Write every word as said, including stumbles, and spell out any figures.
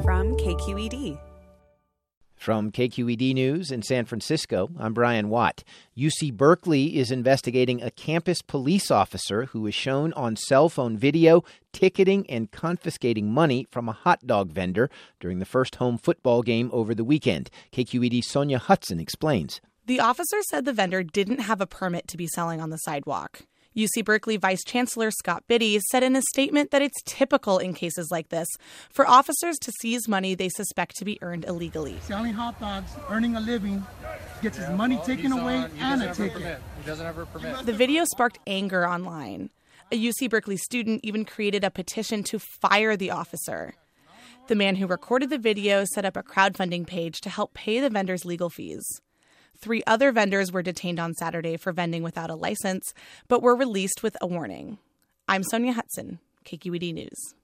From K Q E D. From K Q E D News in San Francisco, I'm Brian Watt. U C Berkeley is investigating a campus police officer who was shown on cell phone video ticketing and confiscating money from a hot dog vendor during the first home football game over the weekend. K Q E D's Sonia Hudson explains. The officer said the vendor didn't have a permit to be selling on the sidewalk. U C Berkeley Vice Chancellor Scott Biddy said in a statement that it's typical in cases like this for officers to seize money they suspect to be earned illegally. Selling hot dogs, earning a living, gets his money taken away and a ticket. He doesn't have a permit. The video sparked anger online. A U C Berkeley student even created a petition to fire the officer. The man who recorded the video set up a crowdfunding page to help pay the vendor's legal fees. Three other vendors were detained on Saturday for vending without a license, but were released with a warning. I'm Sonia Hudson, K Q E D News.